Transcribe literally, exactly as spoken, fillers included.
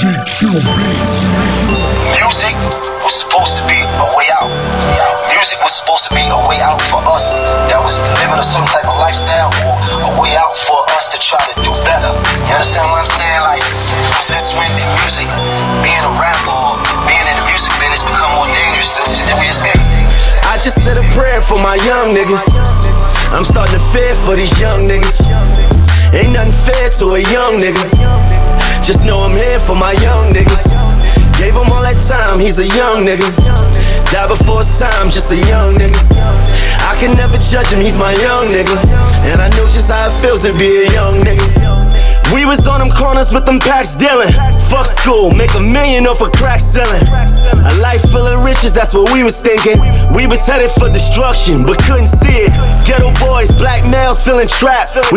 G Q Beats. Music was supposed to be a way out. Music was supposed to be a way out for us that was living a certain type of lifestyle, or a way out for us to try to do better. You understand what I'm saying? Like, since when did music, being a rapper or being in the music business, become more dangerous than the shit that we escape? I just said a prayer for my young niggas. I'm starting to fear for these young niggas. Ain't nothing fair to a young nigga. Just know I'm here for my young niggas. Gave him all that time, he's a young nigga. Died before his time, just a young nigga. I can never judge him, he's my young nigga. And I know just how it feels to be a young nigga. We was on them corners with them packs dealing. Fuck school, make a million off of crack selling. A life full of riches, that's what we was thinking. We was headed for destruction, but couldn't see it. Ghetto boys, black males feeling trapped. We